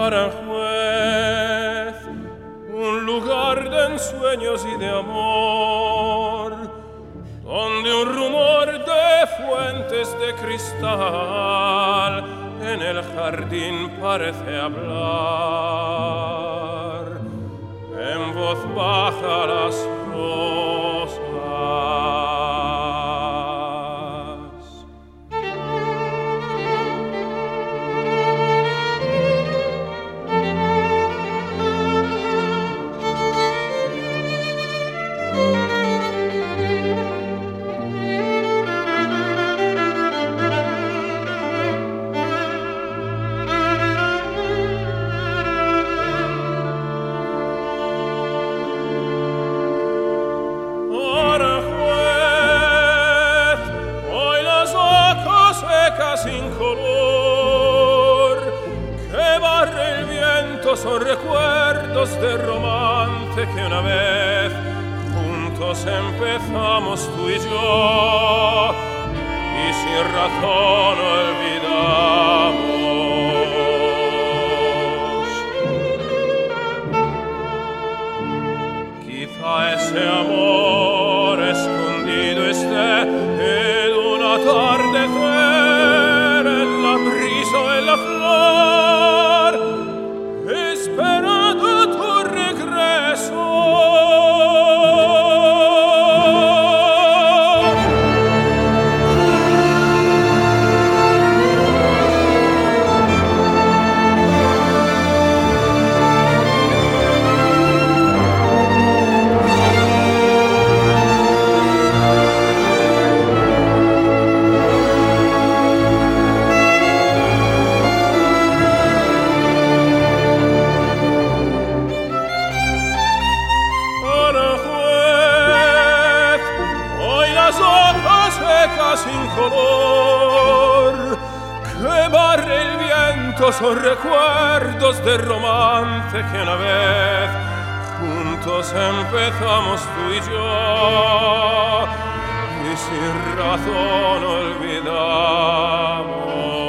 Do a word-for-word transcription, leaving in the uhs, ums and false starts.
Aranjuez, un lugar de ensueños y de amor, donde un rumor de fuentes de cristal en el jardín parece hablar en voz baja las rosas. Sin color que barre el viento son recuerdos de romance que una vez juntos empezamos tú y yo y sin razón olvidamos. Quizá ese amor escondido esté en un atardecer, brisa en la flor, esperando tu regreso. Sin color que barre el viento son recuerdos de romance que una vez juntos empezamos tú y yo y sin razón olvidamos.